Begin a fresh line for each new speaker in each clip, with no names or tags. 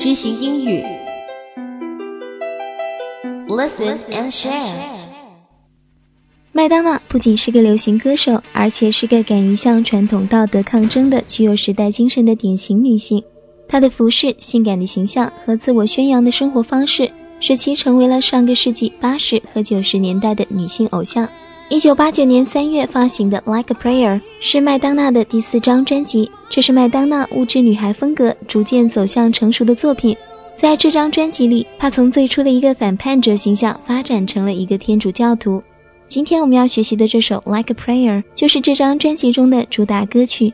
知行英语 Listen and share。
麦当娜不仅是个流行歌手，而且是个敢于向传统道德抗争的具有时代精神的典型女性。她的服饰、性感的形象和自我宣扬的生活方式使其成为了上个世纪80和90年代的女性偶像。1989年3月发行的 Like a Prayer 是麦当娜的第4张专辑，这是麦当娜物质女孩风格逐渐走向成熟的作品。在这张专辑里，她从最初的一个反叛者形象发展成了一个天主教徒。今天我们要学习的这首 Like a Prayer 就是这张专辑中的主打歌曲。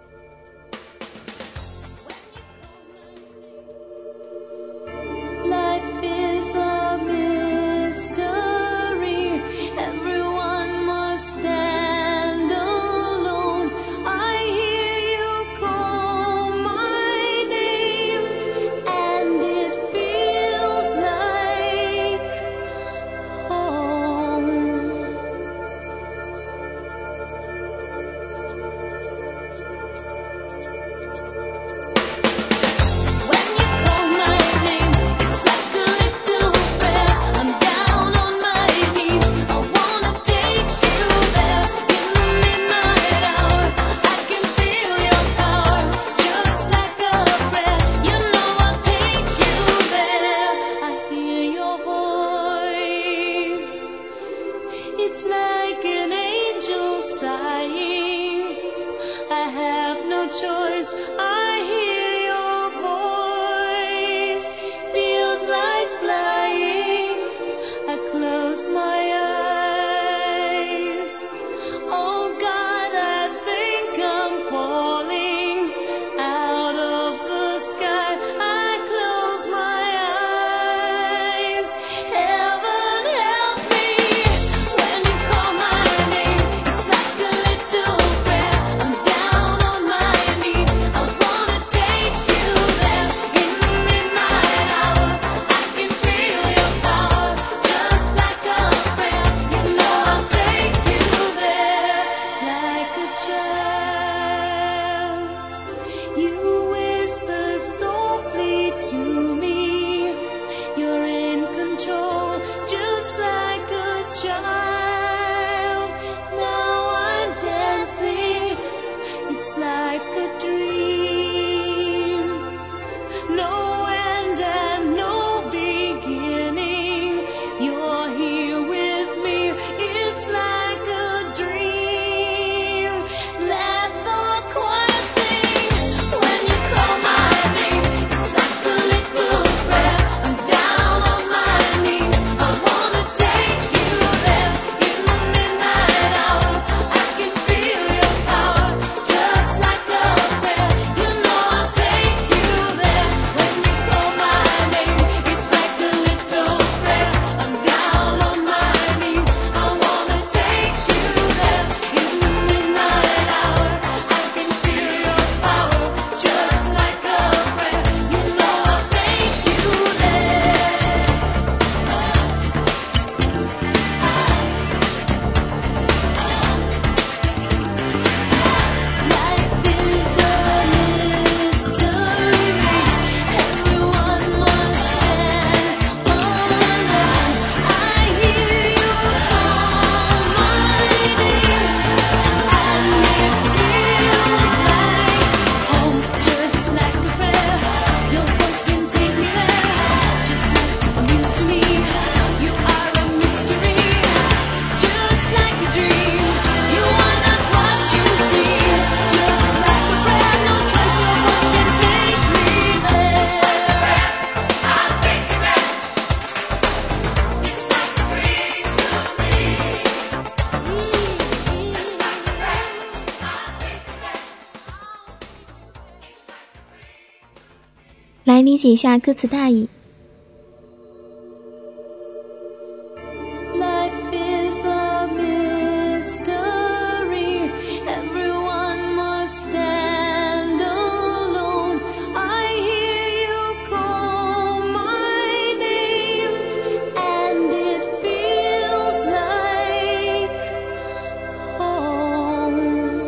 来理解一下歌词大意。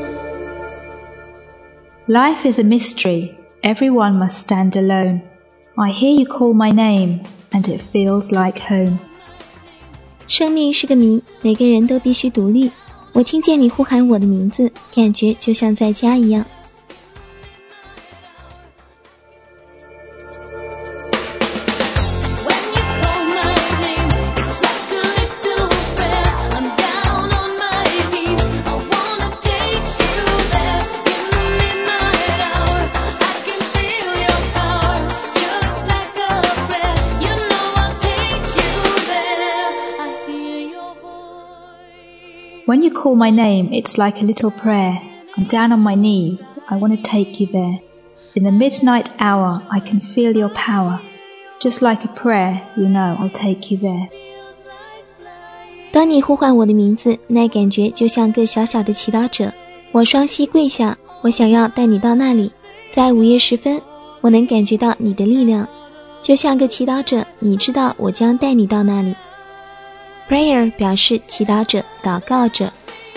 Life is a mystery. Everyone must stand alone. I hear you call my name, and it feels like home.
生命是个谜，每个人都必须独立。我听见你呼喊我的名字，感觉就像在家一样。
When you call my name, it's like a little prayer. I'm down on my knees, I want to take you there. In the midnight hour, I can feel your power. Just like a prayer, you know I'll take you there.
当你呼唤我的名字，那感觉就像个小小的祈祷者。我双膝跪下，我想要带你到那里。在午夜时分，我能感觉到你的力量，就像个祈祷者，你知道我将带你到那里。Prayer 表示祈祷者、祷告者。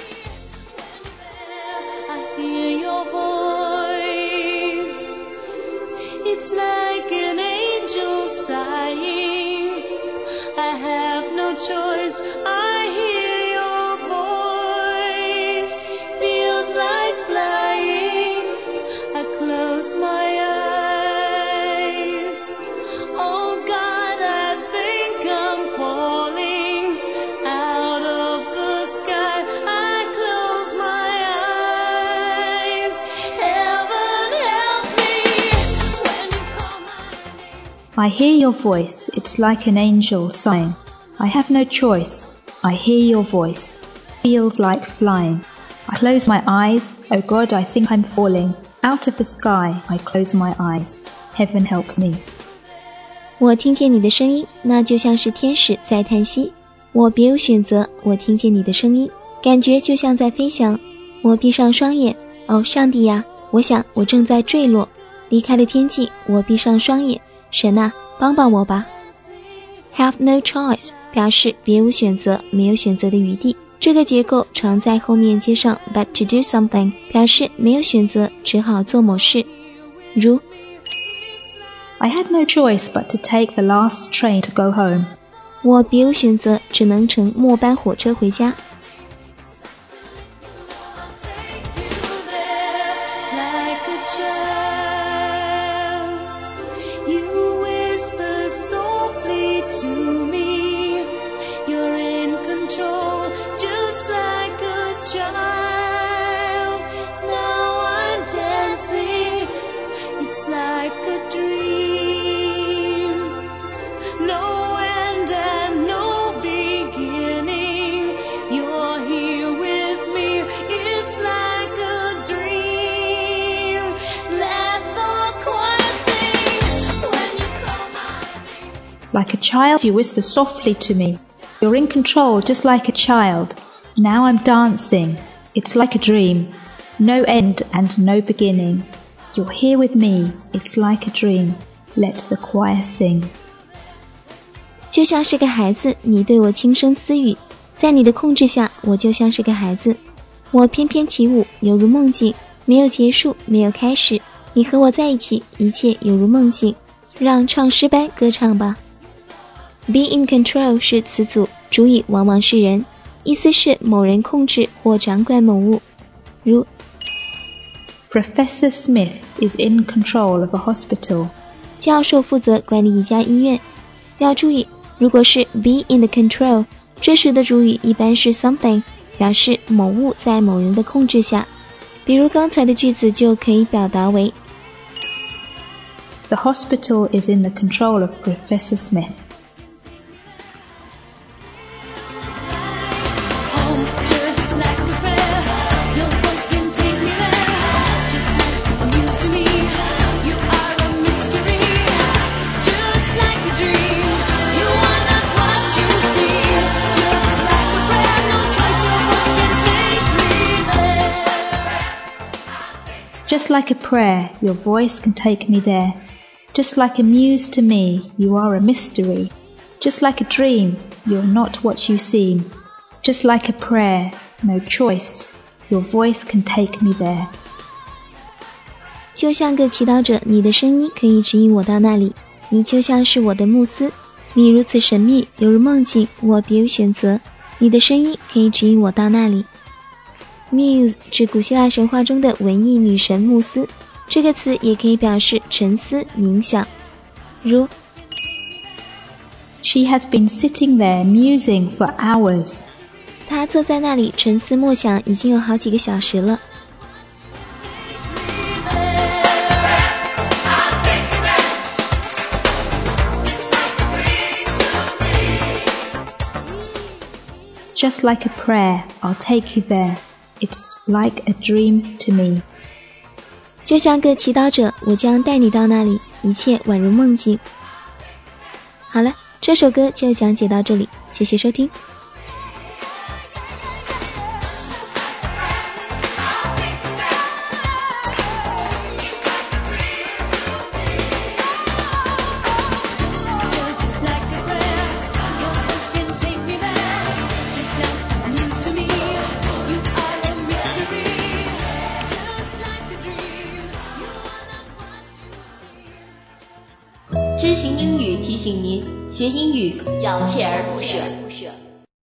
It's like an angel sighing. I have no choice. I hear your voice. Feels like flying. I close my eyes. Oh God, I think I'm falling out of the sky. I close my eyes. Heaven help me when you call my name.
I hear your voice, it's like an angel sighing. I have no choice, I hear your voice, feels like flying. I close my eyes, oh God, I think I'm falling. Out of the sky, I close my eyes. Heaven help me.
我听见你的声音，那就像是天使在叹息。我别无选择，我听见你的声音，感觉就像在飞翔。我闭上双眼，哦，上帝呀，我想我正在坠落，离开了天际，我闭上双眼。神啊，帮帮我吧。Have no choice 表示别无选择，没有选择的余地。这个结构常在后面接上 but to do something 表示没有选择，只好做某事。如
I had no choice but to take the last train to go home.
我别无选择，只能乘末班火车回家。
Like a child, you whisper softly to me. You're in control, just like a child. Now I'm dancing, it's like a dream. No end and no beginning. You're here with me, it's like a dream. Let the choir sing when you call my name.
Like a child, you whisper softly to me. You're in control, just like a child. Now I'm dancing. It's like a dream. No end and no beginning. You're here with me. It's like a dream. Let the choir sing.
就像是个孩子，你对我轻声私语，在你的控制下，我就像是个孩子。我翩翩起舞，犹如梦境，没有结束，没有开始。你和我在一起，一切犹如梦境。让唱诗班歌唱吧。Be in control 是词组，主语往往是人，意思是某人控制或掌管某物。如
Professor Smith is in control of a hospital.
教授负责管理一家医院。要注意，如果是 be in the control， 这时的主语一般是 something， 表示某物在某人的控制下。比如刚才的句子就可以表达为
The hospital is in the control of Professor Smith.
Home, just like a prayer. Your voice can take me there. Just like the news to me. You are a mystery. Just like a dream. You are not what you seem. Just like a prayer. No choice. Your voice can take me there.
Just like a prayer, your voice can take me there. Just like a muse to me, you are a mystery. Just like a dream, you're not what you seem. Just like a prayer, no choice, your voice can take me there.
就像个祈祷者，你的声音可以指引我到那里。 你就像是我的慕斯，你如此神秘，犹如梦境，我别无选择。你的声音可以指引我到那里。Muse 指古希腊神话中的文艺女神慕斯，这个词也可以表示沉思冥想，如
She has been sitting there musing for hours.
她坐在那里沉思默想已经有好几个小时了。
Just like a prayer, I'll take you there. It's like a dream to me.
就像个祈祷者，我将带你到那里，一切宛如梦境。好了，这首歌就讲解到这里，谢谢收听。
知行英语提醒您，学英语要锲而不舍。